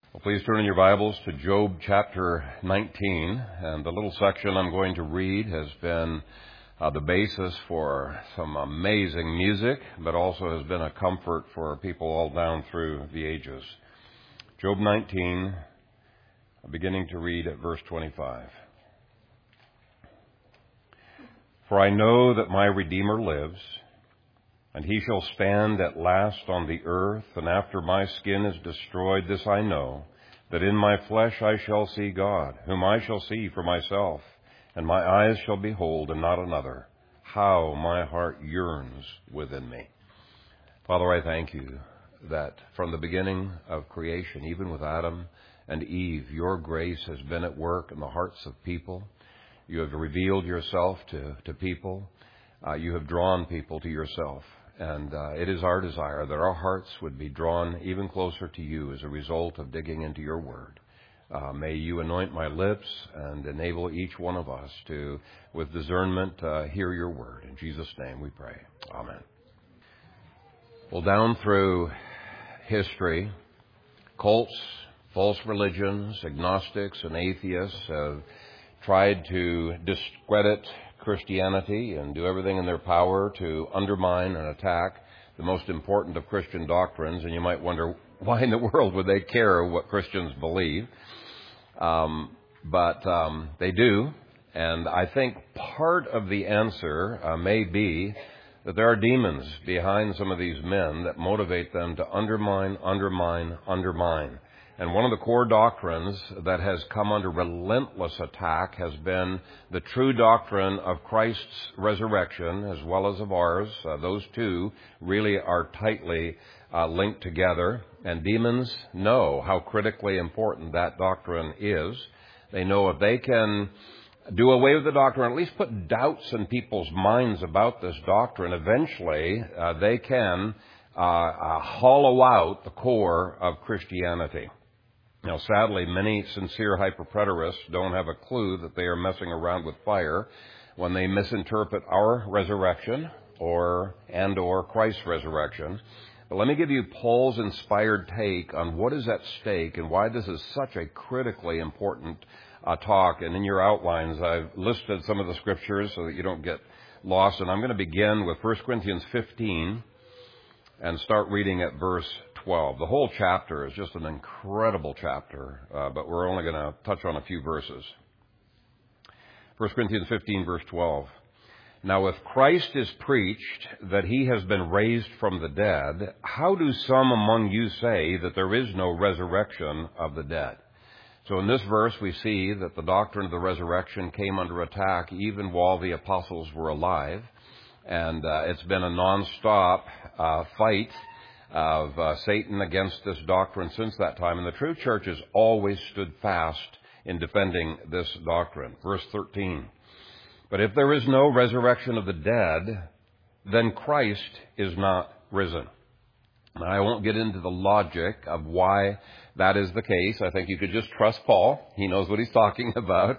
Well, please turn in your Bibles to Job chapter 19, and the little section I'm going to read has been the basis for some amazing music, but also has been a comfort for people all down through the ages. Job 19, beginning to read at verse 25. For I know that my Redeemer lives, and he shall stand at last on the earth, and after my skin is destroyed, this I know, that in my flesh I shall see God, whom I shall see for myself, and my eyes shall behold, and not another. How my heart yearns within me. Father, I thank you that from the beginning of creation, even with Adam and Eve, your grace has been at work in the hearts of people. You have revealed yourself to people. You have drawn people to yourself. And it is our desire that our hearts would be drawn even closer to you as a result of digging into your word. May you anoint my lips and enable each one of us to, with discernment, hear your word. In Jesus' name we pray. Amen. Well, down through history, cults, false religions, agnostics, and atheists have tried to discredit Christianity and do everything in their power to undermine and attack the most important of Christian doctrines. And you might wonder, why in the world would they care what Christians believe? But they do. And I think part of the answer may be that there are demons behind some of these men that motivate them to undermine. And one of the core doctrines that has come under relentless attack has been the true doctrine of Christ's resurrection as well as of ours. Those two really are tightly linked together. And demons know how critically important that doctrine is. They know if they can do away with the doctrine, at least put doubts in people's minds about this doctrine, eventually they can hollow out the core of Christianity. Now, sadly, many sincere hyperpreterists don't have a clue that they are messing around with fire when they misinterpret our resurrection or Christ's resurrection. But let me give you Paul's inspired take on what is at stake and why this is such a critically important talk. And in your outlines, I've listed some of the scriptures so that you don't get lost. And I'm going to begin with 1 Corinthians 15 and start reading at verse 12. The whole chapter is just an incredible chapter, but we're only going to touch on a few verses. 1 Corinthians 15, verse 12. Now, if Christ is preached that he has been raised from the dead, how do some among you say that there is no resurrection of the dead? So in this verse, we see that the doctrine of the resurrection came under attack even while the apostles were alive. And it's been a nonstop fight of Satan against this doctrine since that time. And the true church has always stood fast in defending this doctrine. Verse 13. But if there is no resurrection of the dead, then Christ is not risen. Now, I won't get into the logic of why that is the case. I think you could just trust Paul. He knows what he's talking about.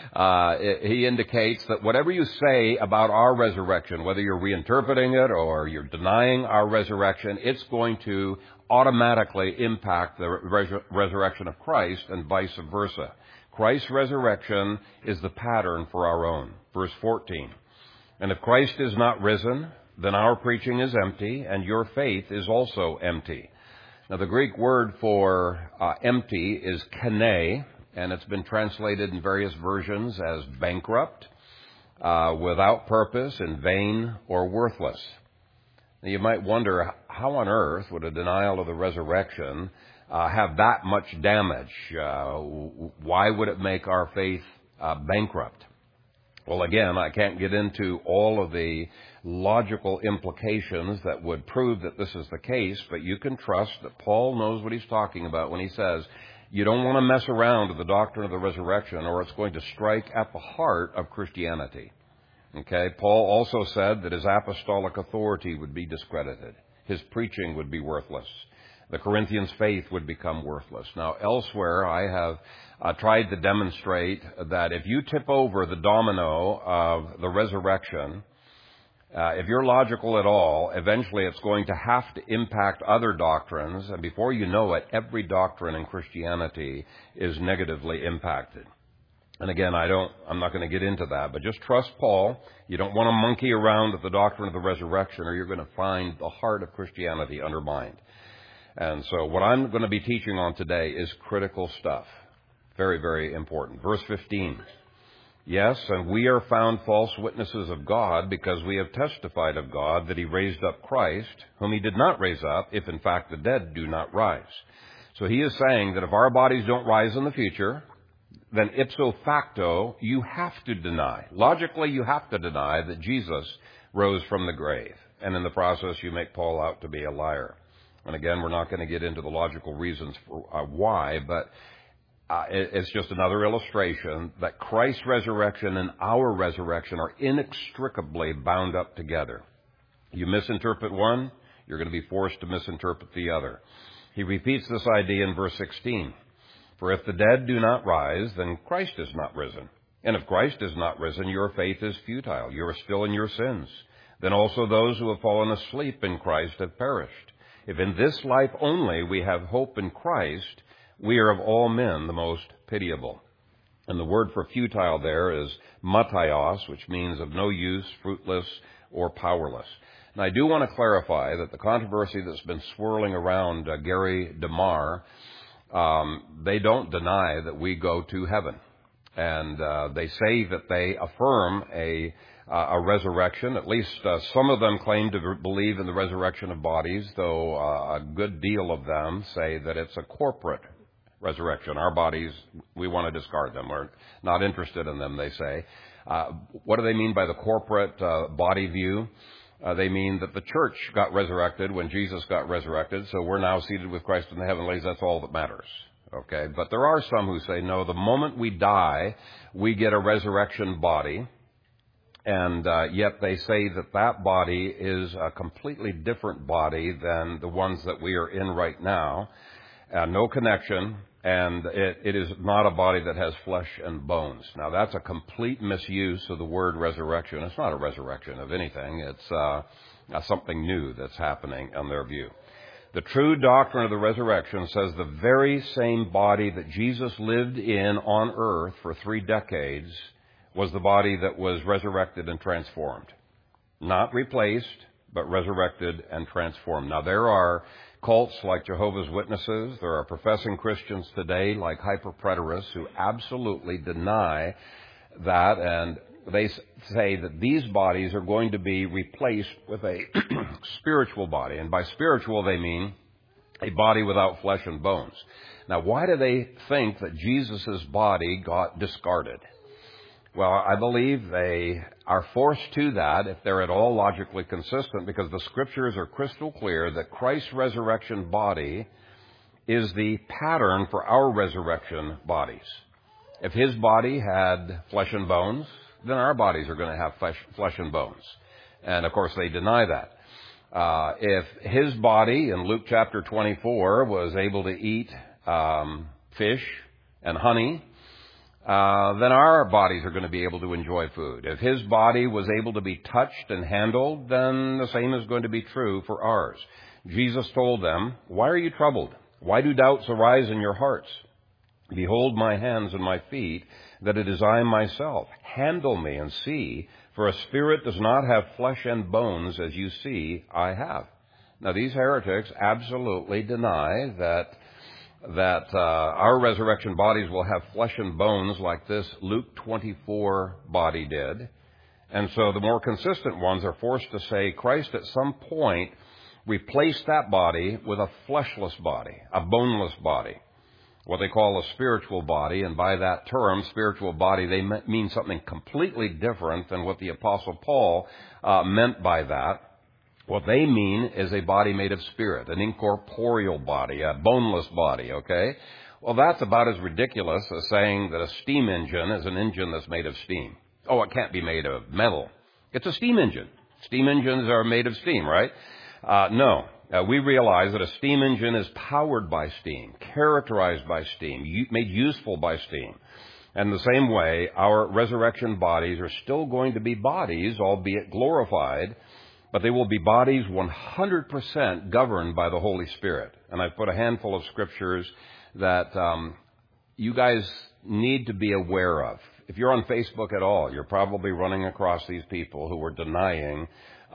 He indicates that whatever you say about our resurrection, whether you're reinterpreting it or you're denying our resurrection, it's going to automatically impact the resurrection of Christ and vice versa. Christ's resurrection is the pattern for our own. Verse 14. And if Christ is not risen, then our preaching is empty, and your faith is also empty. Now, the Greek word for empty is kene, and it's been translated in various versions as bankrupt, without purpose, in vain, or worthless. Now, you might wonder, how on earth would a denial of the resurrection have that much damage? Why would it make our faith bankrupt? Well, again, I can't get into all of the logical implications that would prove that this is the case, but you can trust that Paul knows what he's talking about when he says, you don't want to mess around with the doctrine of the resurrection, or it's going to strike at the heart of Christianity. Okay? Paul also said that his apostolic authority would be discredited. His preaching would be worthless. The Corinthians' faith would become worthless. Now, elsewhere, I have tried to demonstrate that if you tip over the domino of the resurrection, If you're logical at all, eventually it's going to have to impact other doctrines, and before you know it, every doctrine in Christianity is negatively impacted. And again, I'm not going to get into that, but just trust Paul. You don't want to monkey around with the doctrine of the resurrection, or you're going to find the heart of Christianity undermined. And so what I'm going to be teaching on today is critical stuff. Very, very important. Verse 15. Yes, and we are found false witnesses of God because we have testified of God that he raised up Christ, whom he did not raise up, if in fact the dead do not rise. So he is saying that if our bodies don't rise in the future, then ipso facto, you have to deny. Logically, you have to deny that Jesus rose from the grave. And in the process, you make Paul out to be a liar. And again, we're not going to get into the logical reasons for why, but it's just another illustration that Christ's resurrection and our resurrection are inextricably bound up together. You misinterpret one, you're going to be forced to misinterpret the other. He repeats this idea in verse 16. For if the dead do not rise, then Christ is not risen. And if Christ is not risen, your faith is futile. You are still in your sins. Then also those who have fallen asleep in Christ have perished. If in this life only we have hope in Christ, we are of all men the most pitiable. And the word for futile there is mataios, which means of no use, fruitless, or powerless. And I do want to clarify that the controversy that's been swirling around Gary DeMar, they don't deny that we go to heaven. And they say that they affirm a resurrection. At least some of them claim to believe in the resurrection of bodies, though a good deal of them say that it's a corporate resurrection. Our bodies, we want to discard them. We're not interested in them, they say. What do they mean by the corporate body view? They mean that the church got resurrected when Jesus got resurrected, so we're now seated with Christ in the heavenlies. That's all that matters. Okay? But there are some who say, no, the moment we die, we get a resurrection body. And yet they say that that body is a completely different body than the ones that we are in right now. No connection, and it is not a body that has flesh and bones. Now, that's a complete misuse of the word resurrection. It's not a resurrection of anything. It's something new that's happening in their view. The true doctrine of the resurrection says the very same body that Jesus lived in on earth for 3 decades was the body that was resurrected and transformed. Not replaced, but resurrected and transformed. Now, there are cults like Jehovah's Witnesses. There are professing Christians today like hyperpreterists who absolutely deny that, and they say that these bodies are going to be replaced with a spiritual body. And by spiritual, they mean a body without flesh and bones. Now, why do they think that Jesus' body got discarded? Well, I believe they are forced to that if they're at all logically consistent, because the Scriptures are crystal clear that Christ's resurrection body is the pattern for our resurrection bodies. If his body had flesh and bones, then our bodies are going to have flesh and bones. And, of course, they deny that. If his body, in Luke chapter 24, was able to eat fish and honey, then our bodies are going to be able to enjoy food. If his body was able to be touched and handled, then the same is going to be true for ours. Jesus told them, "Why are you troubled? Why do doubts arise in your hearts? Behold my hands and my feet, that it is I myself. Handle me and see, for a spirit does not have flesh and bones as you see I have." Now, these heretics absolutely deny that our resurrection bodies will have flesh and bones like this Luke 24 body did. And so the more consistent ones are forced to say Christ at some point replaced that body with a fleshless body, a boneless body, what they call a spiritual body. And by that term, spiritual body, they mean something completely different than what the Apostle Paul meant by that. What they mean is a body made of spirit, an incorporeal body, a boneless body, okay? Well, that's about as ridiculous as saying that a steam engine is an engine that's made of steam. Oh, it can't be made of metal. It's a steam engine. Steam engines are made of steam, right? No. We realize that a steam engine is powered by steam, characterized by steam, made useful by steam. And the same way, our resurrection bodies are still going to be bodies, albeit glorified, but they will be bodies 100% governed by the Holy Spirit. And I've put a handful of scriptures that you guys need to be aware of. If you're on Facebook at all, you're probably running across these people who are denying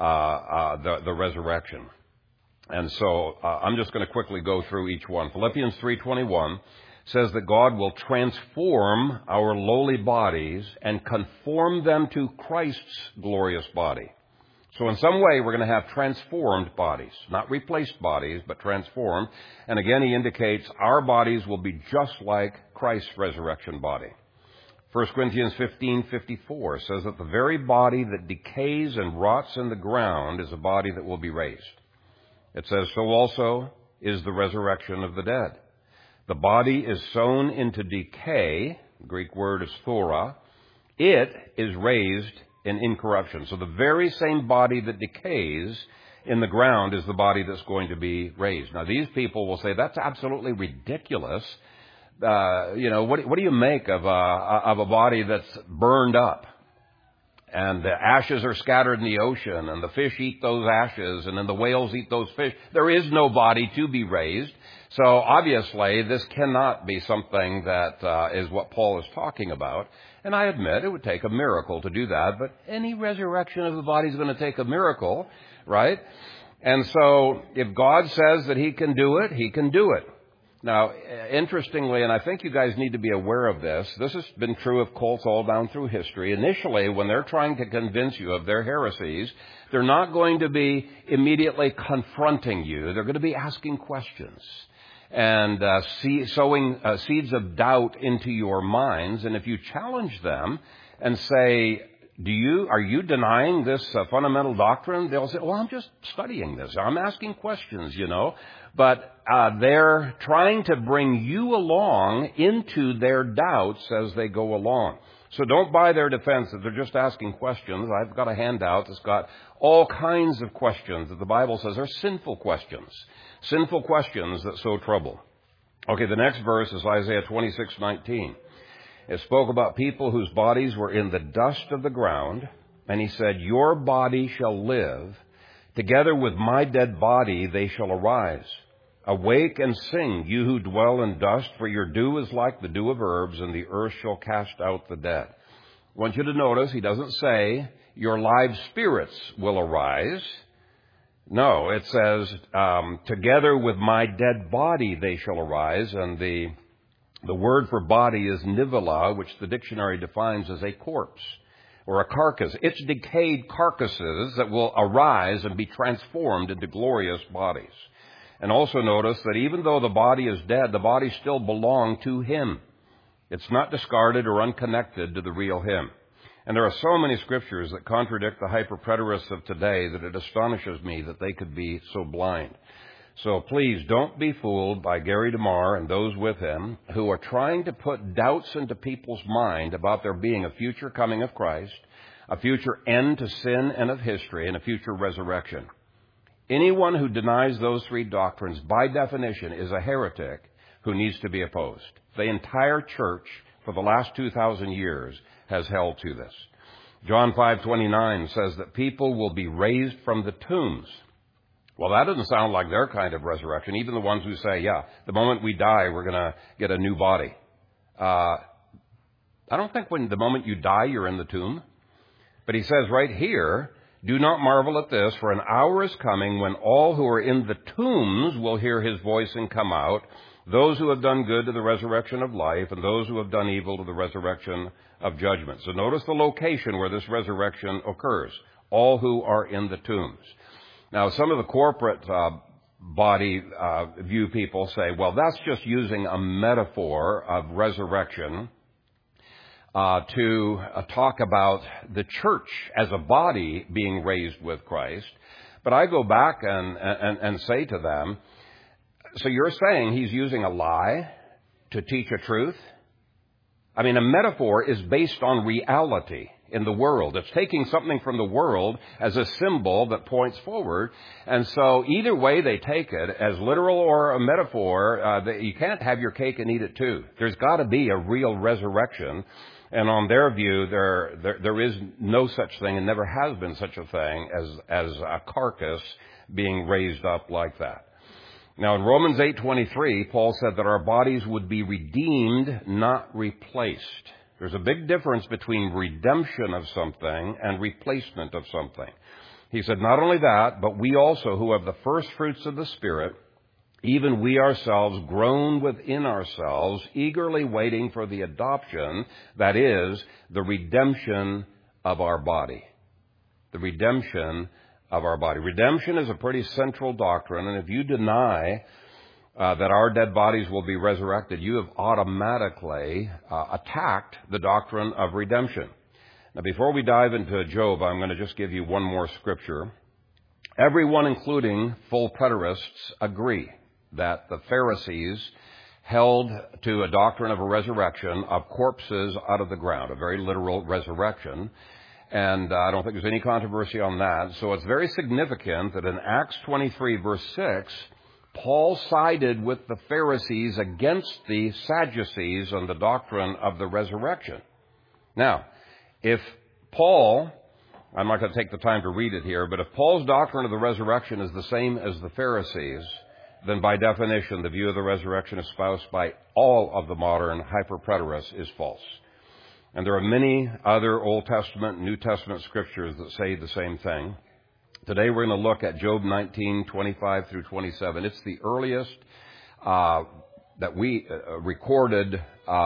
the resurrection. And so I'm just going to quickly go through each one. Philippians 3:21 says that God will transform our lowly bodies and conform them to Christ's glorious body. So in some way, we're going to have transformed bodies, not replaced bodies, but transformed. And again, he indicates our bodies will be just like Christ's resurrection body. 1 Corinthians 15:54 says that the very body that decays and rots in the ground is a body that will be raised. It says, so also is the resurrection of the dead. The body is sown into decay. The Greek word is thora. It is raised in incorruption. So the very same body that decays in the ground is the body that's going to be raised. Now, these people will say, that's absolutely ridiculous. What do you make of a body that's burned up? And the ashes are scattered in the ocean, and the fish eat those ashes, and then the whales eat those fish. There is no body to be raised. So obviously, this cannot be something that is what Paul is talking about. And I admit it would take a miracle to do that, but any resurrection of the body is going to take a miracle, right? And so if God says that he can do it, he can do it. Now, interestingly, and I think you guys need to be aware of this, this has been true of cults all down through history. Initially, when they're trying to convince you of their heresies, they're not going to be immediately confronting you. They're going to be asking questions and sowing seeds of doubt into your minds. And if you challenge them and say, are you denying this fundamental doctrine? They'll say, well, I'm just studying this. I'm asking questions, But they're trying to bring you along into their doubts as they go along. So don't buy their defense that they're just asking questions. I've got a handout that's got all kinds of questions that the Bible says are sinful questions. Sinful questions that sow trouble. Okay, the next verse is Isaiah 26:19. It spoke about people whose bodies were in the dust of the ground, and he said, your body shall live. Together with my dead body they shall arise. Awake and sing, you who dwell in dust, for your dew is like the dew of herbs, and the earth shall cast out the dead. I want you to notice he doesn't say your live spirits will arise. No, it says, together with my dead body they shall arise, and the word for body is nivela, which the dictionary defines as a corpse or a carcass. It's decayed carcasses that will arise and be transformed into glorious bodies. And also notice that even though the body is dead, the body still belongs to him. It's not discarded or unconnected to the real him. And there are so many scriptures that contradict the hyper-preterists of today that it astonishes me that they could be so blind. So please don't be fooled by Gary DeMar and those with him who are trying to put doubts into people's mind about there being a future coming of Christ, a future end to sin and of history, and a future resurrection. Anyone who denies those three doctrines, by definition, is a heretic who needs to be opposed. The entire church for the last 2,000 years has held to this. John 5:29 says that people will be raised from the tombs. Well, that doesn't sound like their kind of resurrection. Even the ones who say, the moment we die, we're going to get a new body. I don't think when the moment you die, you're in the tomb. But he says right here, do not marvel at this, for an hour is coming when all who are in the tombs will hear his voice and come out, those who have done good to the resurrection of life, and those who have done evil to the resurrection of judgment. So notice the location where this resurrection occurs, all who are in the tombs. Now, some of the corporate body view people say, well, that's just using a metaphor of resurrection to talk about the church as a body being raised with Christ. But I go back and say to them, so you're saying he's using a lie to teach a truth? I mean, a metaphor is based on reality. in the world. It's taking something from the world as a symbol that points forward. And so either way they take it, as literal or a metaphor, you can't have your cake and eat it too. There's got to be a real resurrection. And on their view, there is no such thing and never has been such a thing as a carcass being raised up like that. Now, in Romans 8:23, Paul said that our bodies would be redeemed, not replaced. There's a big difference between redemption of something and replacement of something. He said, not only that, but we also, who have the first fruits of the Spirit, even we ourselves groan within ourselves, eagerly waiting for the adoption, that is, the redemption of our body. The redemption of our body. Redemption is a pretty central doctrine, and if you deny that our dead bodies will be resurrected, you have automatically attacked the doctrine of redemption. Now, before we dive into Job, I'm going to just give you one more scripture. Everyone, including full preterists, agree that the Pharisees held to a doctrine of a resurrection of corpses out of the ground, a very literal resurrection. And I don't think there's any controversy on that. So it's very significant that in Acts 23, verse 6, Paul sided with the Pharisees against the Sadducees on the doctrine of the resurrection. Now, if Paul, I'm not going to take the time to read it here, but if Paul's doctrine of the resurrection is the same as the Pharisees, then by definition, the view of the resurrection espoused by all of the modern hyper-preterists is false. And there are many other Old Testament and New Testament scriptures that say the same thing. Today we're going to look at Job 19:25 through 27. It's the earliest that we recorded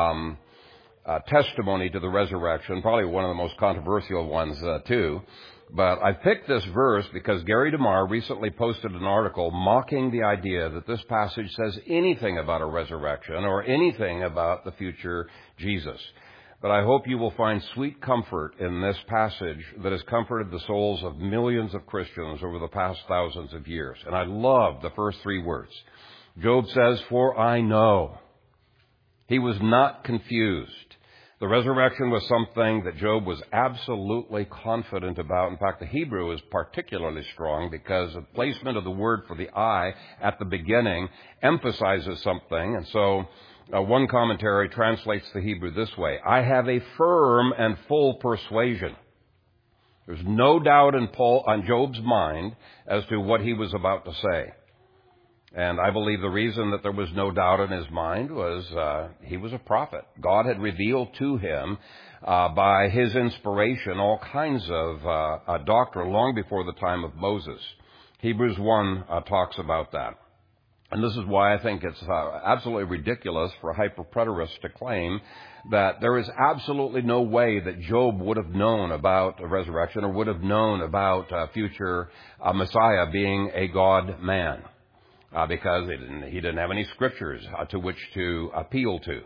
testimony to the resurrection, probably one of the most controversial ones too. But I picked this verse because Gary DeMar recently posted an article mocking the idea that this passage says anything about a resurrection or anything about the future Jesus. But I hope you will find sweet comfort in this passage that has comforted the souls of millions of Christians over the past thousands of years. And I love the first three words. Job says, "For I know." He was not confused. The resurrection was something that Job was absolutely confident about. In fact, the Hebrew is particularly strong because the placement of the word for the I at the beginning emphasizes something. And so one commentary translates the Hebrew this way: I have a firm and full persuasion. There's no doubt on Job's mind as to what he was about to say. And I believe the reason that there was no doubt in his mind was he was a prophet. God had revealed to him by his inspiration all kinds of doctrine long before the time of Moses. Hebrews 1 talks about that. And this is why I think it's absolutely ridiculous for hyper-preterists to claim that there is absolutely no way that Job would have known about a resurrection or would have known about a future Messiah being a God-man. Because he didn't have any scriptures to which to appeal to.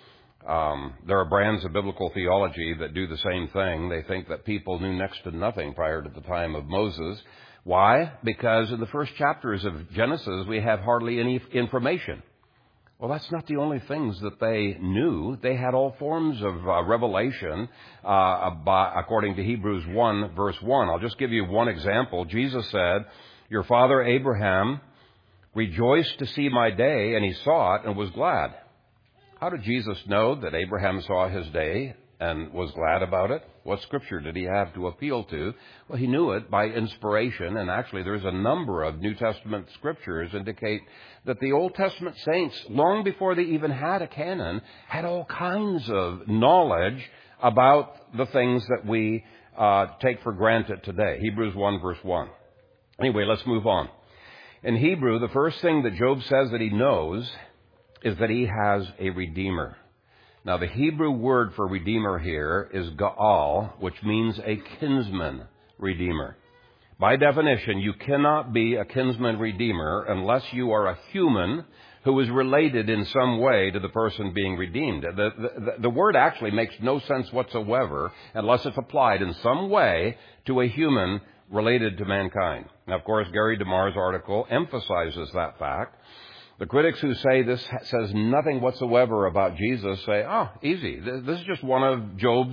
There are brands of biblical theology that do the same thing. They think that people knew next to nothing prior to the time of Moses. Why? Because in the first chapters of Genesis, we have hardly any information. Well, that's not the only things that they knew. They had all forms of revelation according to Hebrews 1, verse 1. I'll just give you one example. Jesus said, "Your father Abraham rejoiced to see my day, and he saw it and was glad." How did Jesus know that Abraham saw his day and was glad about it? What scripture did he have to appeal to? Well, he knew it by inspiration, and actually there's a number of New Testament scriptures indicate that the Old Testament saints, long before they even had a canon, had all kinds of knowledge about the things that we take for granted today. Hebrews 1, verse 1. Anyway, let's move on. In Hebrew, the first thing that Job says that he knows is that he has a redeemer. Now, the Hebrew word for redeemer here is Gaal, which means a kinsman redeemer. By definition, you cannot be a kinsman redeemer unless you are a human who is related in some way to the person being redeemed. The word actually makes no sense whatsoever unless it's applied in some way to a human related to mankind. Now, of course, Gary DeMar's article emphasizes that fact. The critics who say this says nothing whatsoever about Jesus say, "Oh, easy. This is just one of Job's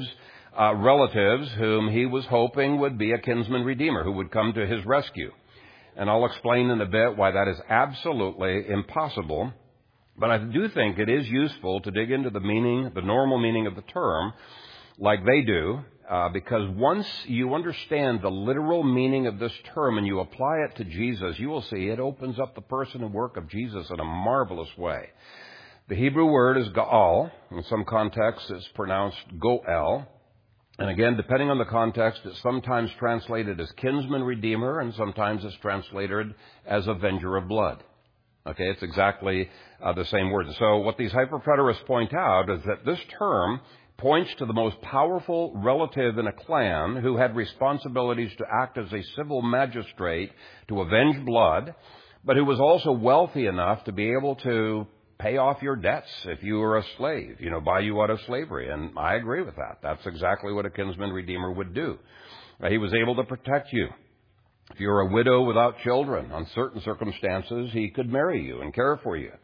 relatives whom he was hoping would be a kinsman redeemer who would come to his rescue. And I'll explain in a bit why that is absolutely impossible. But I do think it is useful to dig into the meaning, the normal meaning of the term, like they do, because once you understand the literal meaning of this term and you apply it to Jesus, you will see it opens up the person and work of Jesus in a marvelous way. The Hebrew word is Gaal. In some contexts, it's pronounced Goel. And again, depending on the context, it's sometimes translated as kinsman redeemer, and sometimes it's translated as avenger of blood. Okay, it's exactly the same word. So what these hyperpreterists point out is that this term points to the most powerful relative in a clan who had responsibilities to act as a civil magistrate to avenge blood, but who was also wealthy enough to be able to pay off your debts if you were a slave, buy you out of slavery. And I agree with that. That's exactly what a kinsman redeemer would do. He was able to protect you. If you're a widow without children, on certain circumstances, he could marry you and care for you.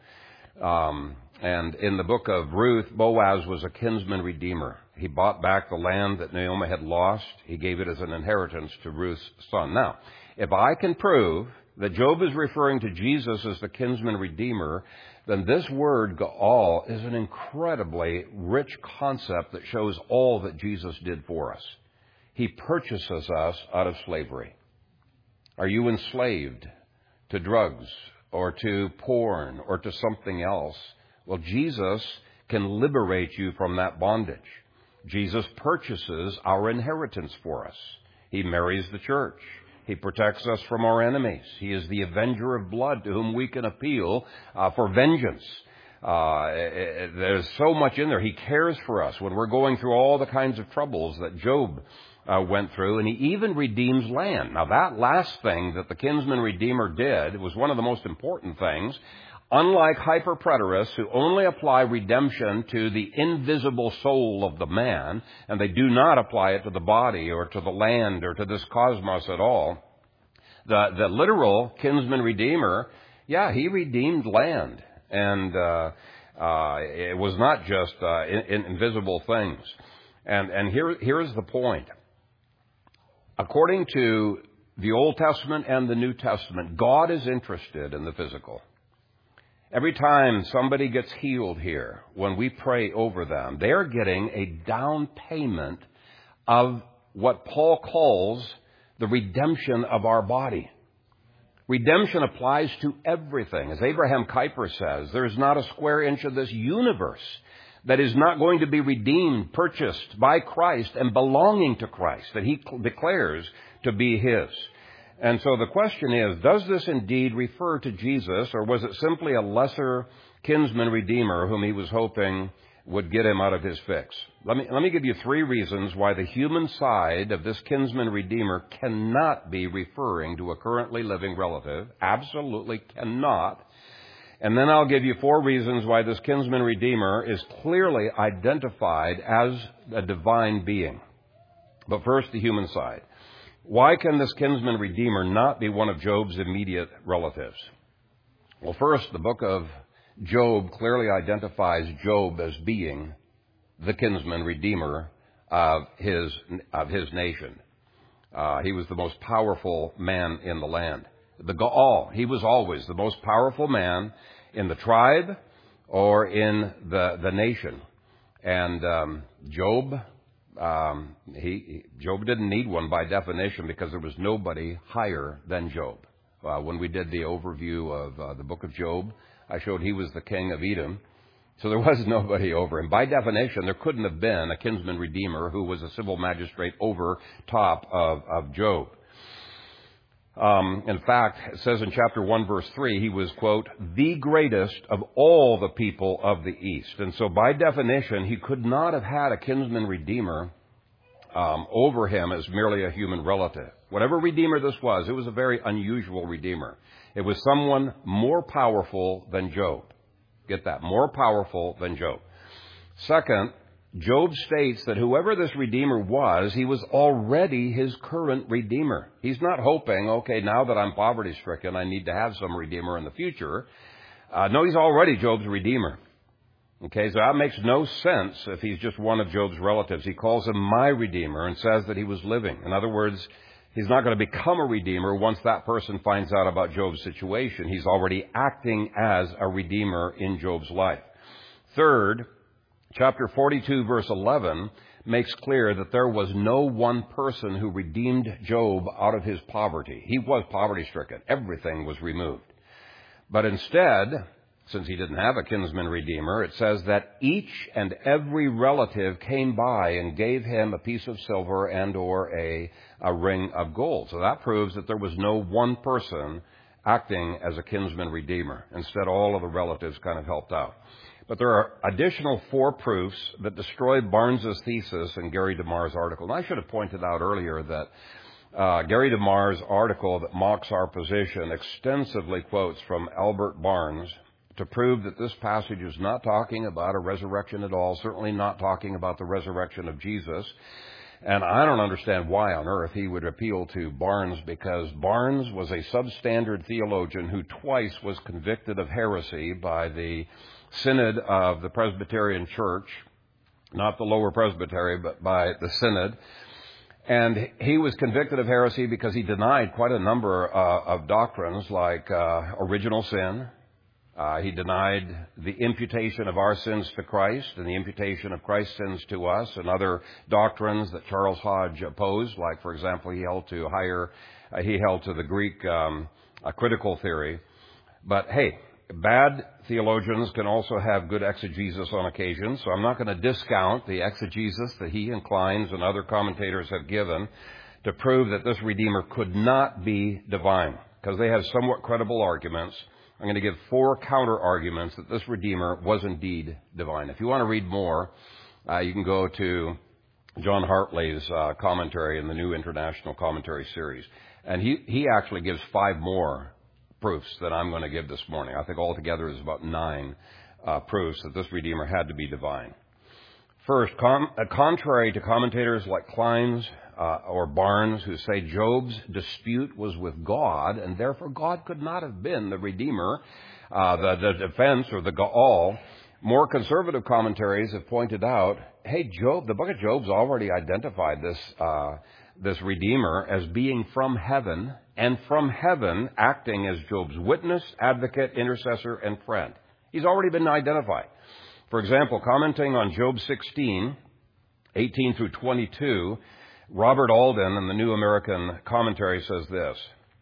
And in the book of Ruth, Boaz was a kinsman redeemer. He bought back the land that Naomi had lost. He gave it as an inheritance to Ruth's son. Now, if I can prove that Job is referring to Jesus as the kinsman redeemer, then this word, Gaal, is an incredibly rich concept that shows all that Jesus did for us. He purchases us out of slavery. Are you enslaved to drugs or to porn or to something else? Well, Jesus can liberate you from that bondage. Jesus purchases our inheritance for us. He marries the church. He protects us from our enemies. He is the avenger of blood to whom we can appeal for vengeance. There's so much in there. He cares for us when we're going through all the kinds of troubles that Job went through, and he even redeems land. Now, that last thing that the kinsman redeemer did was one of the most important things. Unlike hyperpreterists who only apply redemption to the invisible soul of the man, and they do not apply it to the body or to the land or to this cosmos at all, the literal kinsman redeemer, he redeemed land. And it was not just invisible things. And here's the point. According to the Old Testament and the New Testament, God is interested in the physical. Every time somebody gets healed here, when we pray over them, they're getting a down payment of what Paul calls the redemption of our body. Redemption applies to everything. As Abraham Kuyper says, there's not a square inch of this universe that is not going to be redeemed, purchased by Christ and belonging to Christ, that he declares to be his. And so the question is, does this indeed refer to Jesus, or was it simply a lesser kinsman redeemer whom he was hoping would get him out of his fix? Let me give you 3 reasons why the human side of this kinsman redeemer cannot be referring to a currently living relative. Absolutely cannot. And then I'll give you 4 reasons why this kinsman redeemer is clearly identified as a divine being. But first, the human side. Why can this kinsman redeemer not be one of Job's immediate relatives? Well, first, the book of Job clearly identifies Job as being the kinsman redeemer of his nation. He was the most powerful man in the land. The Gaal, he was always the most powerful man in the tribe or in the nation. And Job didn't need one by definition because there was nobody higher than Job. When we did the overview of the book of Job, I showed he was the king of Edom. So there was nobody over him. By definition, there couldn't have been a kinsman redeemer who was a civil magistrate over top of Job. In fact, it says in chapter 1, verse 3, he was, quote, the greatest of all the people of the East. And so by definition, he could not have had a kinsman redeemer over him as merely a human relative. Whatever redeemer this was, it was a very unusual redeemer. It was someone more powerful than Job. Get that? More powerful than Job. Second, Job states that whoever this redeemer was, he was already his current redeemer. He's not hoping, okay, now that I'm poverty-stricken, I need to have some redeemer in the future. No, he's already Job's redeemer. Okay, so that makes no sense if he's just one of Job's relatives. He calls him my Redeemer and says that he was living. In other words, he's not going to become a Redeemer once that person finds out about Job's situation. He's already acting as a Redeemer in Job's life. Third, chapter 42, verse 11, makes clear that there was no one person who redeemed Job out of his poverty. He was poverty-stricken. Everything was removed. But instead, since he didn't have a kinsman redeemer, it says that each and every relative came by and gave him a piece of silver and or a ring of gold. So that proves that there was no one person acting as a kinsman redeemer. Instead, all of the relatives kind of helped out. But there are additional 4 proofs that destroy Barnes's thesis in Gary DeMar's article. And I should have pointed out earlier that Gary DeMar's article that mocks our position extensively quotes from Albert Barnes to prove that this passage is not talking about a resurrection at all, certainly not talking about the resurrection of Jesus. And I don't understand why on earth he would appeal to Barnes, because Barnes was a substandard theologian who twice was convicted of heresy by the Synod of the Presbyterian Church, not the lower presbytery, but by the Synod. And he was convicted of heresy because he denied quite a number of doctrines like original sin. He denied the imputation of our sins to Christ and the imputation of Christ's sins to us, and other doctrines that Charles Hodge opposed, like, for example, he held to the Greek critical theory. But hey, bad theologians can also have good exegesis on occasion, so I'm not going to discount the exegesis that he and Kleins and other commentators have given to prove that this Redeemer could not be divine, because they have somewhat credible arguments. I'm going to give 4 counter-arguments that this Redeemer was indeed divine. If you want to read more, you can go to John Hartley's commentary in the New International Commentary Series. And he actually gives 5 more proofs that I'm going to give this morning. I think altogether is about 9 proofs that this Redeemer had to be divine. First, contrary to commentators like Kleins or Barnes, who say Job's dispute was with God, and therefore God could not have been the Redeemer, the defense or the Gaal, more conservative commentaries have pointed out, hey, Job, the book of Job's already identified this Redeemer as being from heaven, and from heaven acting as Job's witness, advocate, intercessor, and friend. He's already been identified. For example, commenting on Job 16, 18 through 22, Robert Alden in the New American Commentary says this.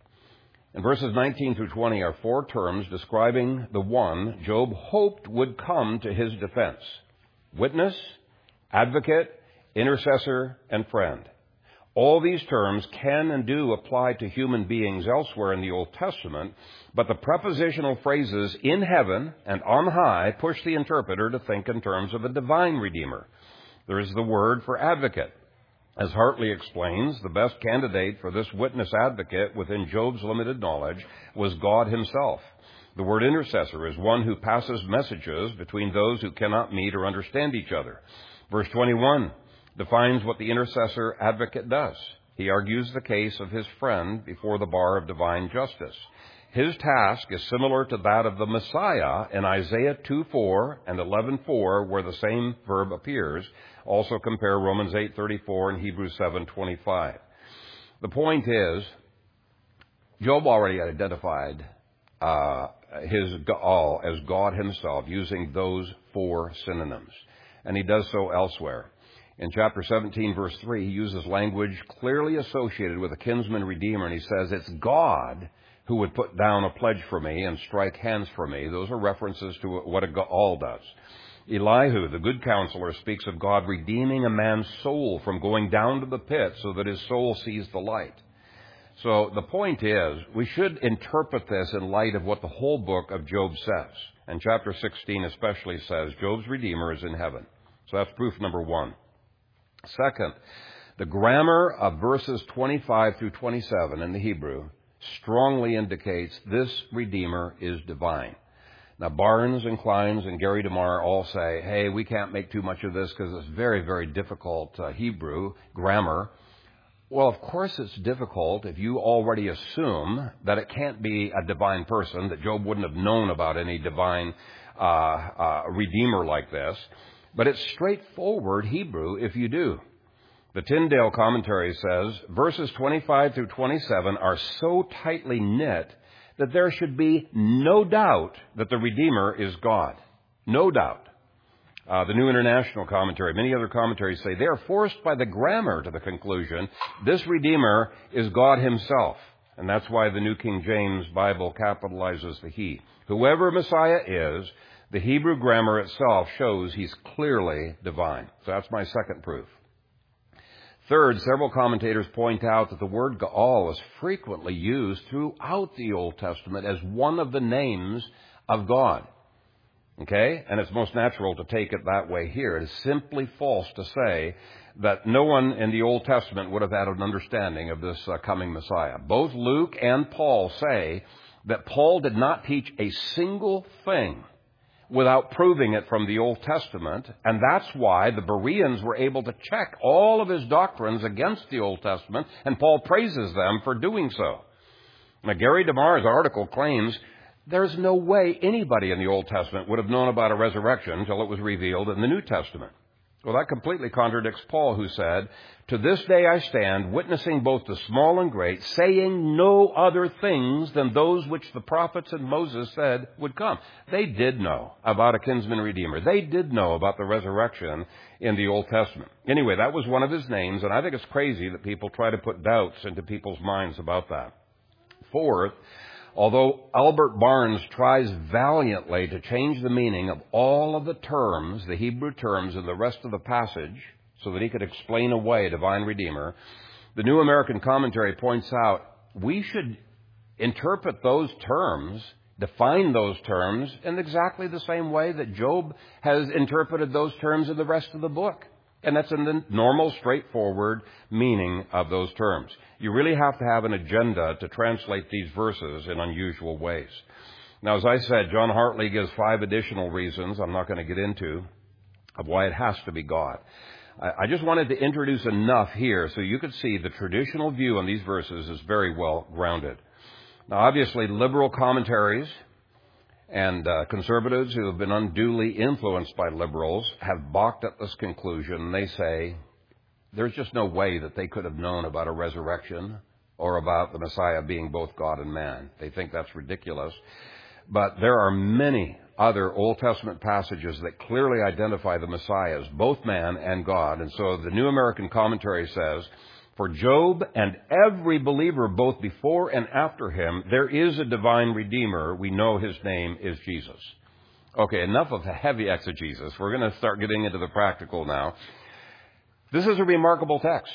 In verses 19 through 20 are 4 terms describing the one Job hoped would come to his defense: witness, advocate, intercessor, and friend. All these terms can and do apply to human beings elsewhere in the Old Testament, but the prepositional phrases in heaven and on high push the interpreter to think in terms of a divine Redeemer. There is the word for advocate. As Hartley explains, the best candidate for this witness advocate within Job's limited knowledge was God himself. The word intercessor is one who passes messages between those who cannot meet or understand each other. Verse 21 defines what the intercessor advocate does. He argues the case of his friend before the bar of divine justice. His task is similar to that of the Messiah in Isaiah 2:4 and 11:4, where the same verb appears. Also compare Romans 8:34 and Hebrews 7:25. The point is, Job already identified his Gaal as God himself using those 4 synonyms, and he does so elsewhere. In chapter 17, verse 3, he uses language clearly associated with a kinsman redeemer, and he says, it's God who would put down a pledge for me and strike hands for me. Those are references to what a Gaal does. Elihu, the good counselor, speaks of God redeeming a man's soul from going down to the pit so that his soul sees the light. So the point is, we should interpret this in light of what the whole book of Job says. And chapter 16 especially says Job's Redeemer is in heaven. So that's proof number 1. Second, the grammar of verses 25 through 27 in the Hebrew strongly indicates this Redeemer is divine. Now, Barnes and Kleins and Gary DeMar all say, hey, we can't make too much of this because it's very, very difficult Hebrew grammar. Well, of course it's difficult if you already assume that it can't be a divine person, that Job wouldn't have known about any divine redeemer like this. But it's straightforward Hebrew if you do. The Tyndale commentary says, verses 25 through 27 are so tightly knit that there should be no doubt that the Redeemer is God. No doubt. The New International Commentary, many other commentaries say they are forced by the grammar to the conclusion this Redeemer is God himself. And that's why the New King James Bible capitalizes the he. Whoever Messiah is, the Hebrew grammar itself shows he's clearly divine. So that's my second proof. Third, several commentators point out that the word Gaal is frequently used throughout the Old Testament as one of the names of God. Okay? And it's most natural to take it that way here. It is simply false to say that no one in the Old Testament would have had an understanding of this coming Messiah. Both Luke and Paul say that Paul did not teach a single thing without proving it from the Old Testament, and that's why the Bereans were able to check all of his doctrines against the Old Testament, and Paul praises them for doing so. Now, Gary DeMar's article claims there's no way anybody in the Old Testament would have known about a resurrection until it was revealed in the New Testament. Well, that completely contradicts Paul, who said, "To this day I stand, witnessing both the small and great, saying no other things than those which the prophets and Moses said would come." They did know about a kinsman redeemer. They did know about the resurrection in the Old Testament. Anyway, that was one of his names, and I think it's crazy that people try to put doubts into people's minds about that. Fourth, although Albert Barnes tries valiantly to change the meaning of all of the terms, the Hebrew terms in the rest of the passage, so that he could explain away divine Redeemer, the New American Commentary points out we should interpret those terms, define those terms, in exactly the same way that Job has interpreted those terms in the rest of the book. And that's in the normal, straightforward meaning of those terms. You really have to have an agenda to translate these verses in unusual ways. Now, as I said, John Hartley gives 5 additional reasons I'm not going to get into of why it has to be God. I just wanted to introduce enough here so you could see the traditional view on these verses is very well grounded. Now, obviously, liberal commentaries and conservatives who have been unduly influenced by liberals have balked at this conclusion. They say there's just no way that they could have known about a resurrection or about the Messiah being both God and man. They think that's ridiculous. But there are many other Old Testament passages that clearly identify the Messiah as both man and God. And so the New American Commentary says, for Job and every believer both before and after him, there is a divine Redeemer. We know his name is Jesus. Okay, enough of the heavy exegesis. We're going to start getting into the practical now. This is a remarkable text.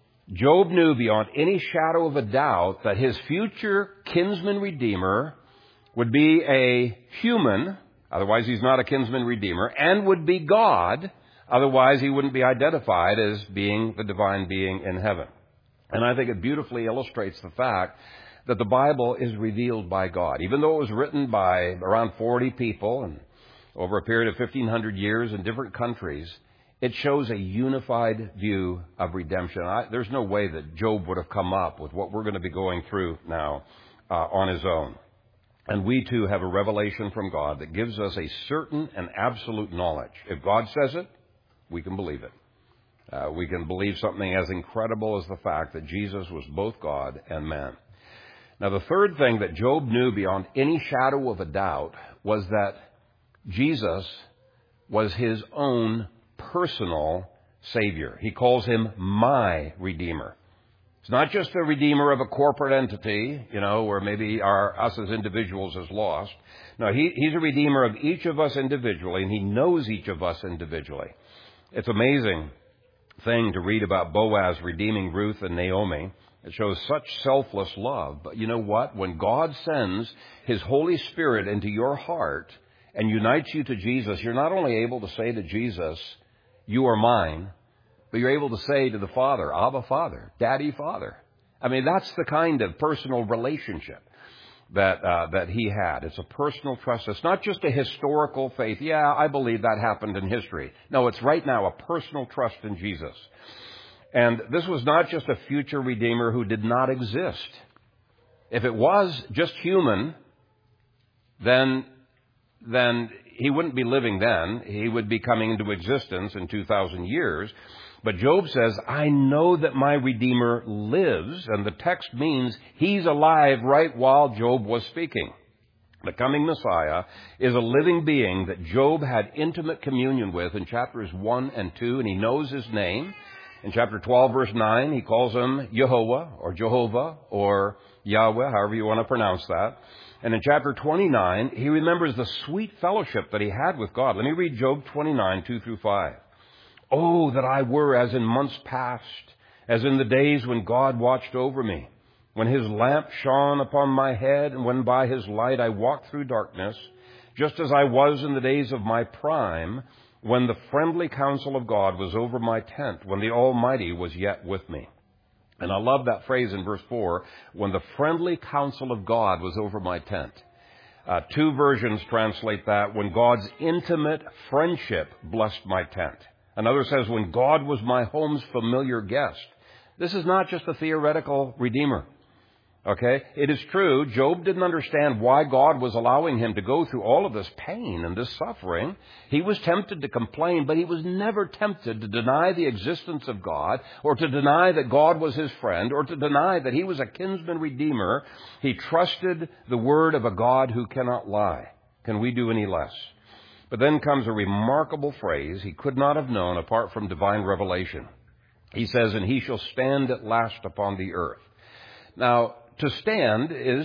Job knew beyond any shadow of a doubt that his future kinsman redeemer would be a human, otherwise he's not a kinsman redeemer, and would be God, otherwise he wouldn't be identified as being the divine being in heaven. And I think it beautifully illustrates the fact that the Bible is revealed by God. Even though it was written by around 40 people and over a period of 1,500 years in different countries, it shows a unified view of redemption. There's no way that Job would have come up with what we're going to be going through now on his own. And we too have a revelation from God that gives us a certain and absolute knowledge. If God says it, we can believe it. We can believe something as incredible as the fact that Jesus was both God and man. Now, the third thing that Job knew beyond any shadow of a doubt was that Jesus was his own personal Savior. He calls him my Redeemer. It's not just a Redeemer of a corporate entity, where maybe us as individuals is lost. No, he's a Redeemer of each of us individually, and he knows each of us individually. It's amazing thing to read about Boaz redeeming Ruth and Naomi. It shows such selfless love. But you know what? When God sends his Holy Spirit into your heart and unites you to Jesus, you're not only able to say to Jesus, you are mine, but you're able to say to the Father, Abba Father, Daddy Father. I mean, that's the kind of personal relationship that he had. It's a personal trust. It's not just a historical faith. Yeah, I believe that happened in history. No, it's right now a personal trust in Jesus. And this was not just a future Redeemer who did not exist. If it was just human, then he wouldn't be living then. He would be coming into existence in 2,000 years. But Job says, I know that my Redeemer lives, and the text means he's alive right while Job was speaking. The coming Messiah is a living being that Job had intimate communion with in chapters 1 and 2, and he knows his name. In chapter 12, verse 9, he calls him Yehovah, or Jehovah, or Yahweh, however you want to pronounce that. And in chapter 29, he remembers the sweet fellowship that he had with God. Let me read Job 29, 2 through 5. Oh, that I were as in months past, as in the days when God watched over me, when his lamp shone upon my head, and when by his light I walked through darkness, just as I was in the days of my prime, when the friendly counsel of God was over my tent, when the Almighty was yet with me. And I love that phrase in verse 4, when the friendly counsel of God was over my tent. Two versions translate that, when God's intimate friendship blessed my tent. Another says, when God was my home's familiar guest. This is not just a theoretical Redeemer. Okay? It is true, Job didn't understand why God was allowing him to go through all of this pain and this suffering. He was tempted to complain, but he was never tempted to deny the existence of God, or to deny that God was his friend, or to deny that he was a kinsman redeemer. He trusted the word of a God who cannot lie. Can we do any less? But then comes a remarkable phrase he could not have known apart from divine revelation. He says, and he shall stand at last upon the earth. Now, to stand is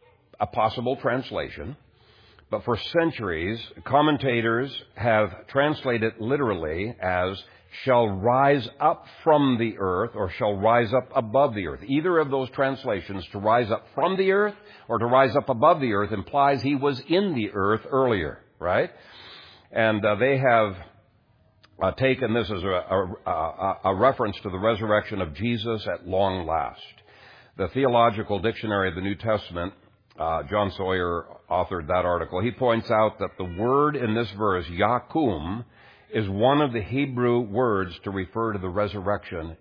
a possible translation, but for centuries, commentators have translated literally as shall rise up from the earth or shall rise up above the earth. Either of those translations, to rise up from the earth or to rise up above the earth, implies he was in the earth earlier, right? And they have taken this as a reference to the resurrection of Jesus at long last. The Theological Dictionary of the New Testament, John Sawyer authored that article. He points out that the word in this verse, Yakum, is one of the Hebrew words to refer to the resurrection.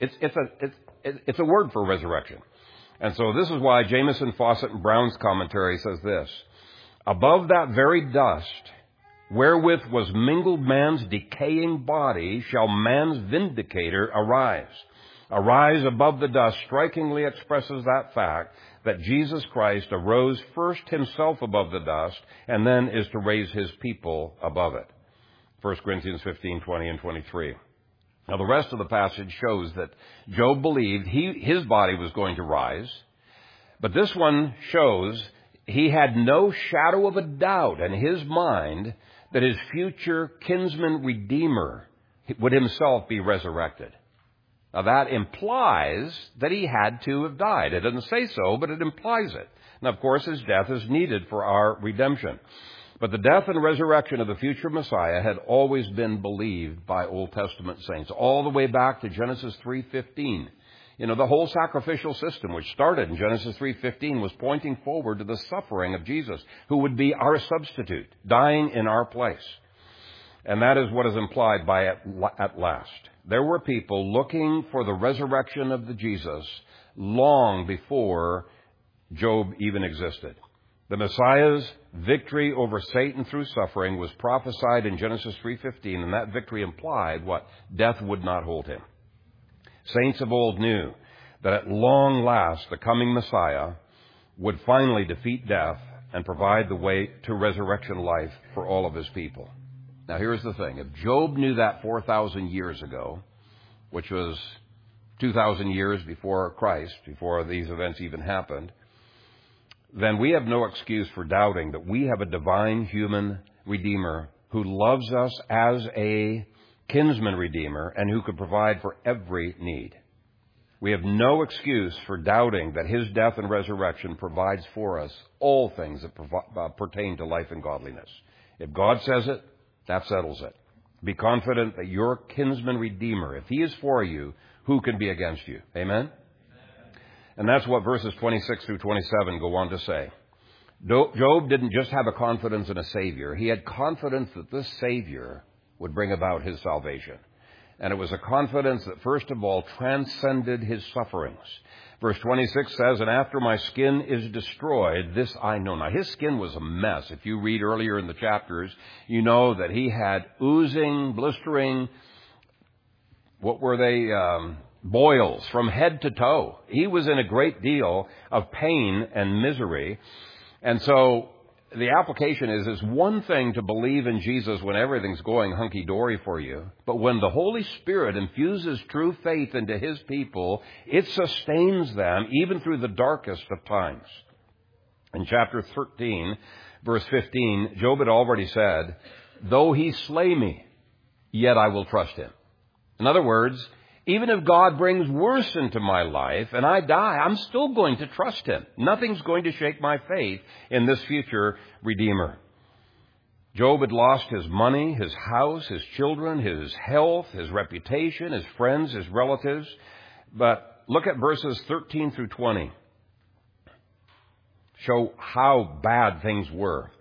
It's a word for resurrection. And so this is why Jamieson, Fawcett, and Brown's commentary says this. Above that very dust, wherewith was mingled man's decaying body, shall man's vindicator arise. Arise above the dust strikingly expresses that fact that Jesus Christ arose first himself above the dust and then is to raise his people above it. 1 Corinthians 15, 20 and 23. Now the rest of the passage shows that Job believed his body was going to rise, but this one shows he had no shadow of a doubt in his mind that his future kinsman redeemer would himself be resurrected. Now that implies that he had to have died. It doesn't say so, but it implies it. And of course his death is needed for our redemption. But the death and resurrection of the future Messiah had always been believed by Old Testament saints, all the way back to Genesis 3:15. You know, the whole sacrificial system, which started in Genesis 3:15, was pointing forward to the suffering of Jesus, who would be our substitute, dying in our place. And that is what is implied by at last. There were people looking for the resurrection of the Jesus long before Job even existed. The Messiah's victory over Satan through suffering was prophesied in Genesis 3:15, and that victory implied what? Death would not hold him. Saints of old knew that at long last the coming Messiah would finally defeat death and provide the way to resurrection life for all of his people. Now here's the thing. If Job knew that 4,000 years ago, which was 2,000 years before Christ, before these events even happened, then we have no excuse for doubting that we have a divine human Redeemer who loves us as a kinsman Redeemer and who could provide for every need. We have no excuse for doubting that his death and resurrection provides for us all things that pertain to life and godliness. If God says it, that settles it. Be confident that your kinsman Redeemer, if he is for you, who can be against you? Amen? And that's what verses 26 through 27 go on to say. Job didn't just have a confidence in a Savior. He had confidence that this Savior would bring about his salvation. And it was a confidence that first of all transcended his sufferings. Verse 26 says, and after my skin is destroyed, this I know. Now, his skin was a mess. If you read earlier in the chapters, you know that he had oozing, blistering, what were they, boils from head to toe. He was in a great deal of pain and misery. And so the application is, it's one thing to believe in Jesus when everything's going hunky-dory for you. But when the Holy Spirit infuses true faith into His people, it sustains them even through the darkest of times. In chapter 13, verse 15, Job had already said, though He slay me, yet I will trust Him. In other words, even if God brings worse into my life and I die, I'm still going to trust Him. Nothing's going to shake my faith in this future Redeemer. Job had lost his money, his house, his children, his health, his reputation, his friends, his relatives. But look at verses 13 through 20. Show how bad things were.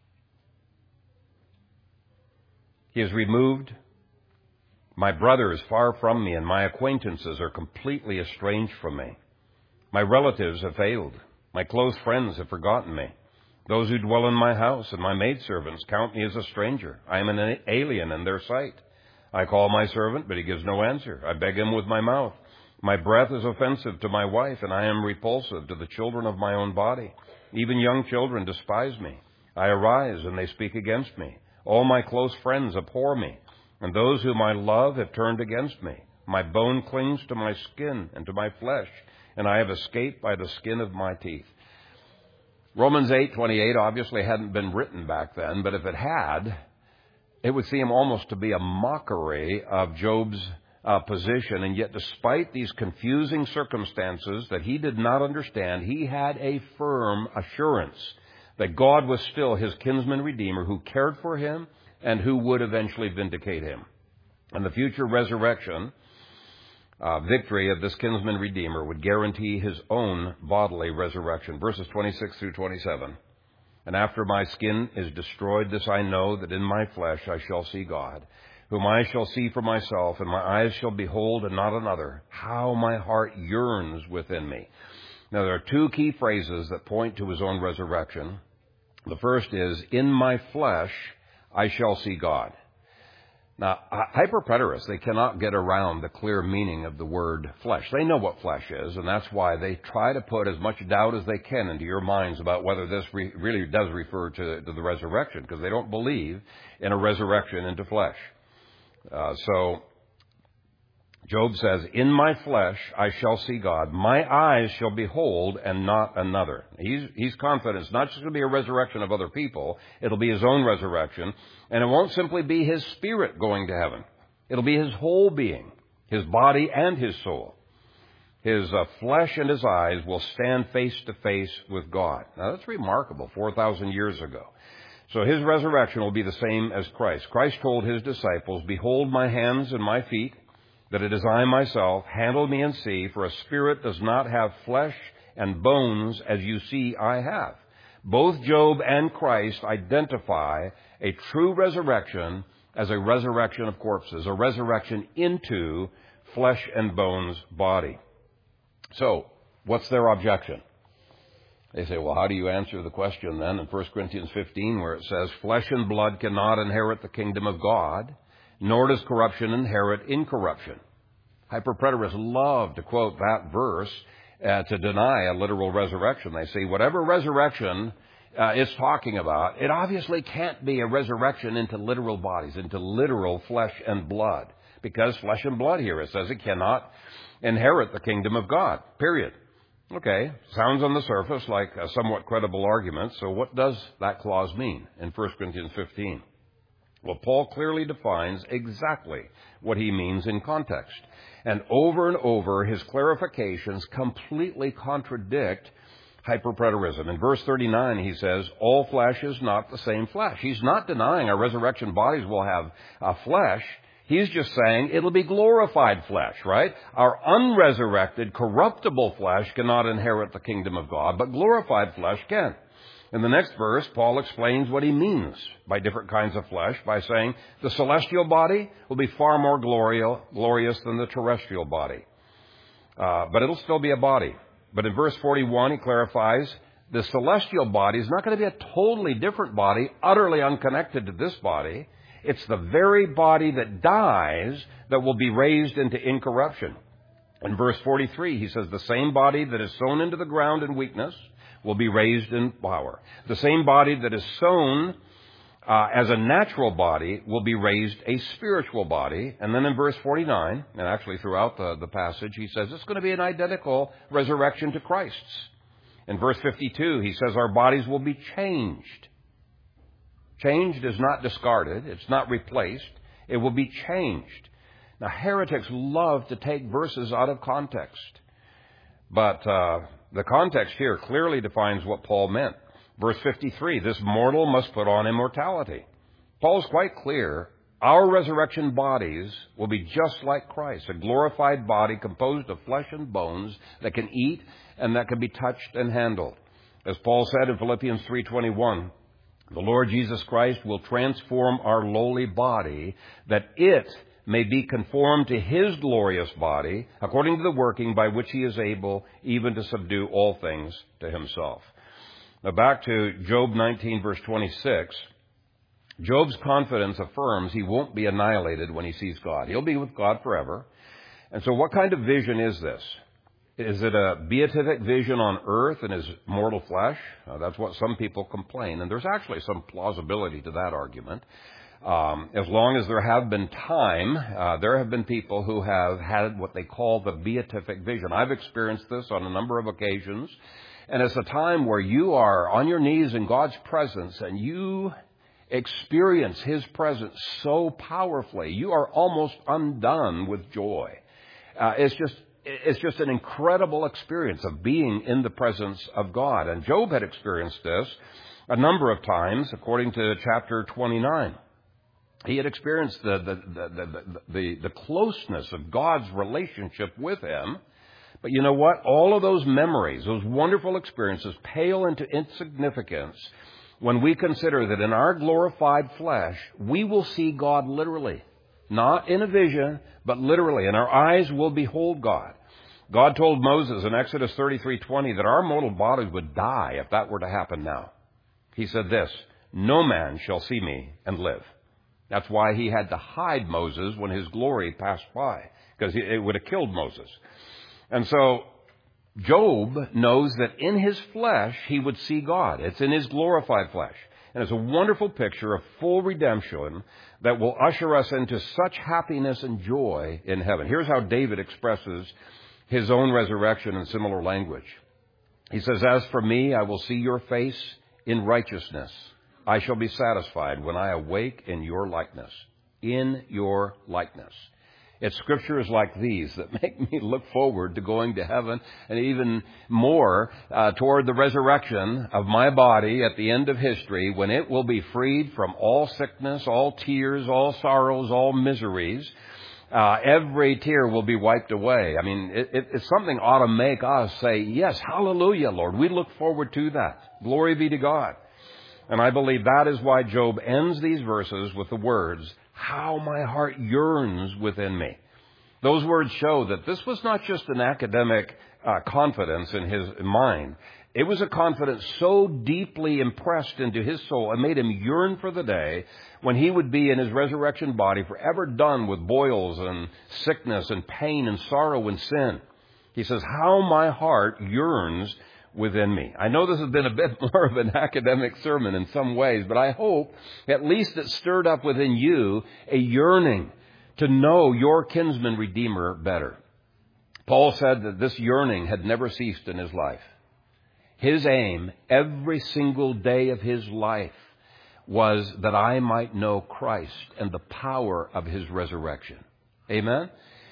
He is removed. My brother is far from me, and my acquaintances are completely estranged from me. My relatives have failed. My close friends have forgotten me. Those who dwell in my house and my maidservants count me as a stranger. I am an alien in their sight. I call my servant, but he gives no answer. I beg him with my mouth. My breath is offensive to my wife, and I am repulsive to the children of my own body. Even young children despise me. I arise, and they speak against me. All my close friends abhor me. And those whom I love have turned against me. My bone clings to my skin and to my flesh, and I have escaped by the skin of my teeth. Romans 8:28 obviously hadn't been written back then, but if it had, it would seem almost to be a mockery of Job's position. And yet, despite these confusing circumstances that he did not understand, he had a firm assurance that God was still his kinsman redeemer who cared for him and who would eventually vindicate him. And the future resurrection, victory of this kinsman redeemer would guarantee his own bodily resurrection. Verses 26 through 27. And after my skin is destroyed, this I know, that in my flesh I shall see God, whom I shall see for myself, and my eyes shall behold and not another. How my heart yearns within me. Now, there are two key phrases that point to his own resurrection. The first is, in my flesh I shall see God. Now, hyperpreterists, they cannot get around the clear meaning of the word flesh. They know what flesh is, and that's why they try to put as much doubt as they can into your minds about whether this really does refer to the resurrection, because they don't believe in a resurrection into flesh. So Job says, in my flesh I shall see God. My eyes shall behold and not another. He's confident it's not just going to be a resurrection of other people. It'll be his own resurrection. And it won't simply be his spirit going to heaven. It'll be his whole being, his body and his soul. His flesh and his eyes will stand face to face with God. Now, that's remarkable, 4,000 years ago. So his resurrection will be the same as Christ. Christ told his disciples, behold my hands and my feet, that it is I myself. Handle me and see, for a spirit does not have flesh and bones as you see I have. Both Job and Christ identify a true resurrection as a resurrection of corpses, a resurrection into flesh and bones body. So, what's their objection? They say, well, how do you answer the question then in 1 Corinthians 15 where it says, flesh and blood cannot inherit the kingdom of God, nor does corruption inherit incorruption. Hyperpreterists love to quote that verse to deny a literal resurrection. They say whatever resurrection it's talking about, it obviously can't be a resurrection into literal bodies, into literal flesh and blood, because flesh and blood here, it says it cannot inherit the kingdom of God, period. Okay, sounds on the surface like a somewhat credible argument. So what does that clause mean in 1 Corinthians 15? Well, Paul clearly defines exactly what he means in context. And over, his clarifications completely contradict hyperpreterism. In verse 39, he says, all flesh is not the same flesh. He's not denying our resurrection bodies will have flesh. He's just saying it'll be glorified flesh, right? Our unresurrected, corruptible flesh cannot inherit the kingdom of God, but glorified flesh can. In the next verse, Paul explains what he means by different kinds of flesh by saying the celestial body will be far more glorious than the terrestrial body. But it'll still be a body. But in verse 41, he clarifies the celestial body is not going to be a totally different body, utterly unconnected to this body. It's the very body that dies that will be raised into incorruption. In verse 43, he says, the same body that is sown into the ground in weakness will be raised in power. The same body that is sown as a natural body will be raised a spiritual body. And then in verse 49, and actually throughout the passage, he says it's going to be an identical resurrection to Christ's. In verse 52, he says our bodies will be changed. Changed is not discarded. It's not replaced. It will be changed. Now, heretics love to take verses out of context. But the context here clearly defines what Paul meant. Verse 53, this mortal must put on immortality. Paul's quite clear. Our resurrection bodies will be just like Christ, a glorified body composed of flesh and bones that can eat and that can be touched and handled. As Paul said in Philippians 3:21, the Lord Jesus Christ will transform our lowly body that it may be conformed to his glorious body, according to the working by which he is able even to subdue all things to himself. Now back to Job 19, verse 26. Job's confidence affirms he won't be annihilated when he sees God. He'll be with God forever. And so what kind of vision is this? Is it a beatific vision on earth in his mortal flesh? That's what some people complain. And there's actually some plausibility to that argument. As long as there have been time, there have been people who have had what they call the beatific vision. I've experienced this on a number of occasions. And it's a time where you are on your knees in God's presence and you experience his presence so powerfully. You are almost undone with joy. It's just an incredible experience of being in the presence of God. And Job had experienced this a number of times, according to chapter 29. He had experienced the closeness of God's relationship with him. But you know what? All of those memories, those wonderful experiences, pale into insignificance when we consider that in our glorified flesh, we will see God literally. Not in a vision, but literally. And our eyes will behold God. God told Moses in Exodus 33:20 that our mortal bodies would die if that were to happen now. He said this, no man shall see me and live. That's why he had to hide Moses when his glory passed by, because it would have killed Moses. And so Job knows that in his flesh he would see God. It's in his glorified flesh. And it's a wonderful picture of full redemption that will usher us into such happiness and joy in heaven. Here's how David expresses his own resurrection in similar language. He says, as for me, I will see your face in righteousness. I shall be satisfied when I awake in your likeness. In your likeness. It's scriptures like these that make me look forward to going to heaven and even more toward the resurrection of my body at the end of history, when it will be freed from all sickness, all tears, all sorrows, all miseries. Every tear will be wiped away. I mean, it's something ought to make us say, yes, hallelujah, Lord. We look forward to that. Glory be to God. And I believe that is why Job ends these verses with the words, how my heart yearns within me. Those words show that this was not just an academic confidence in his mind. It was a confidence so deeply impressed into his soul and made him yearn for the day when he would be in his resurrection body forever done with boils and sickness and pain and sorrow and sin. He says, how my heart yearns within me. I know this has been a bit more of an academic sermon in some ways, but I hope at least it stirred up within you a yearning to know your kinsman redeemer better. Paul said that this yearning had never ceased in his life. His aim every single day of his life was that I might know Christ and the power of his resurrection. Amen?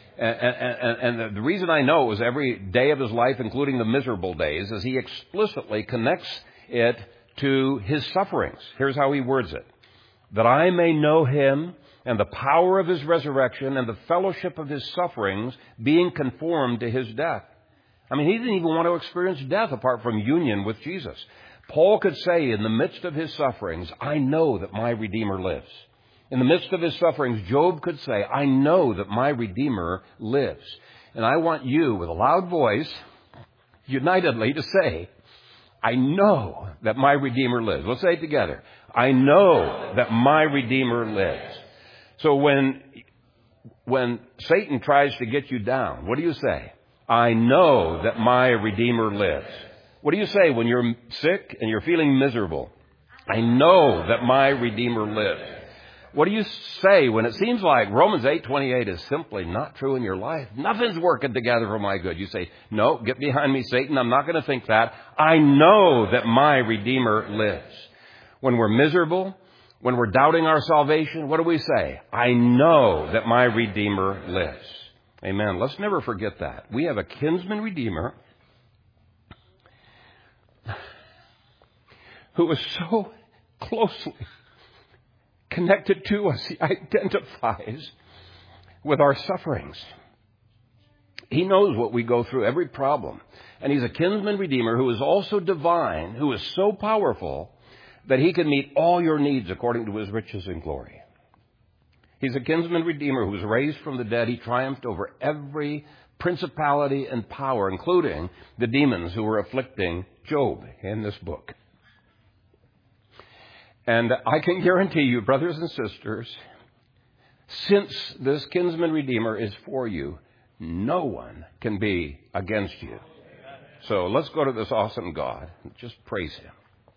And the reason I know it was every day of his life, including the miserable days, is he explicitly connects it to his sufferings. Here's how he words it. That I may know him and the power of his resurrection and the fellowship of his sufferings, being conformed to his death. I mean, he didn't even want to experience death apart from union with Jesus. Paul could say in the midst of his sufferings, I know that my Redeemer lives. In the midst of his sufferings, Job could say, I know that my Redeemer lives. And I want you, with a loud voice, unitedly to say, I know that my Redeemer lives. Let's say it together. I know that my Redeemer lives. So when Satan tries to get you down, what do you say? I know that my Redeemer lives. What do you say when you're sick and you're feeling miserable? I know that my Redeemer lives. What do you say when it seems like Romans 8:28 is simply not true in your life? Nothing's working together for my good. You say, no, get behind me, Satan. I'm not going to think that. I know that my Redeemer lives. When we're miserable, when we're doubting our salvation, what do we say? I know that my Redeemer lives. Amen. Let's never forget that. We have a kinsman Redeemer who is so closely connected to us. He identifies with our sufferings. He knows what we go through, every problem. And he's a kinsman Redeemer who is also divine, who is so powerful that he can meet all your needs according to his riches and glory. He's a kinsman Redeemer who was raised from the dead. He triumphed over every principality and power, including the demons who were afflicting Job in this book. And I can guarantee you, brothers and sisters, since this kinsman Redeemer is for you, no one can be against you. So let's go to this awesome God and just praise him.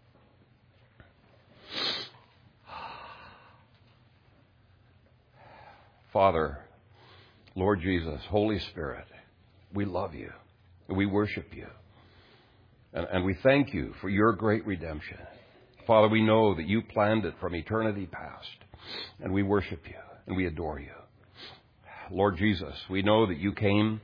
Father, Lord Jesus, Holy Spirit, we love you. We worship you. And we thank you for your great redemption. Father, we know that you planned it from eternity past, and we worship you and we adore you. Lord Jesus, we know that you came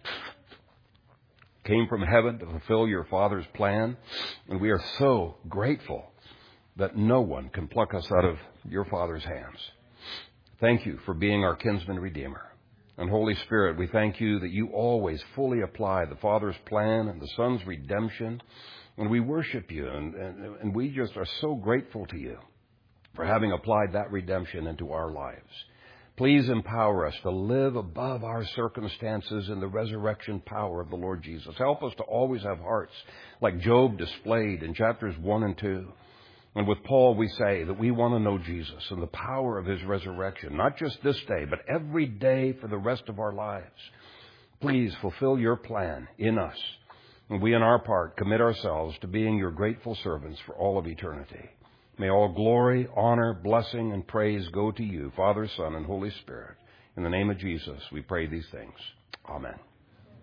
from heaven to fulfill your Father's plan, and we are so grateful that no one can pluck us out of your Father's hands. Thank you for being our kinsman Redeemer. And Holy Spirit, we thank you that you always fully apply the Father's plan and the Son's redemption. And we worship you, and we just are so grateful to you for having applied that redemption into our lives. Please empower us to live above our circumstances in the resurrection power of the Lord Jesus. Help us to always have hearts like Job displayed in chapters 1 and 2. And with Paul, we say that we want to know Jesus and the power of his resurrection, not just this day, but every day for the rest of our lives. Please fulfill your plan in us. And we, on our part, commit ourselves to being your grateful servants for all of eternity. May all glory, honor, blessing, and praise go to you, Father, Son, and Holy Spirit. In the name of Jesus, we pray these things. Amen.